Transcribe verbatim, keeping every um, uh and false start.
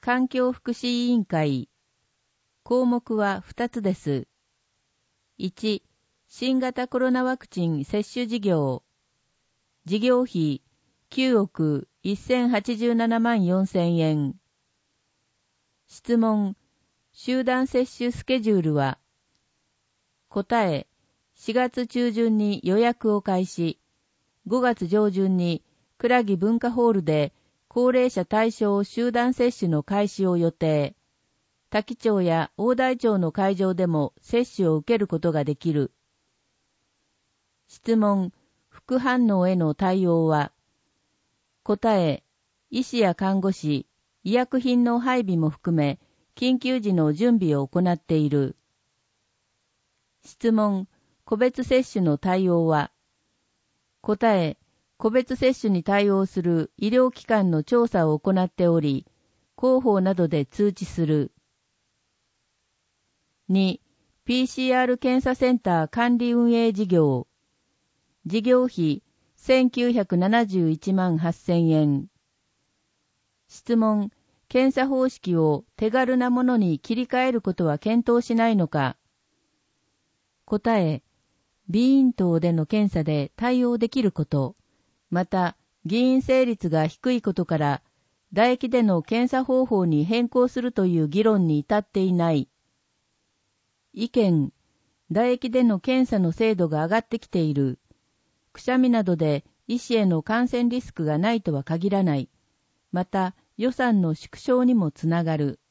環境福祉委員会。項目はふたつです。いち、新型コロナワクチン接種事業。事業費きゅうおくせんはちじゅうななまんよんせんえん。質問、集団接種スケジュールは？答え、しがつちゅうじゅんに予約を開始。ごがつ上旬に倉木文化ホールで高齢者対象集団接種の開始を予定。多気町や大台町の会場でも接種を受けることができる。質問、副反応への対応は？答え、医師や看護師、医薬品の配備も含め、緊急時の準備を行っている。質問、個別接種の対応は？答え、個別接種に対応する医療機関の調査を行っており、広報などで通知する。に、ピーシーアール 検査センター管理運営事業。事業費せんきゅうひゃくななじゅういちまんはっせんえん。質問、検査方式を手軽なものに切り替えることは検討しないのか？答え、鼻咽頭での検査で対応できること、また、議員成率が低いことから、唾液での検査方法に変更するという議論に至っていない。意見、唾液での検査の精度が上がってきている。くしゃみなどで医師への感染リスクがないとは限らない。また、予算の縮小にもつながる。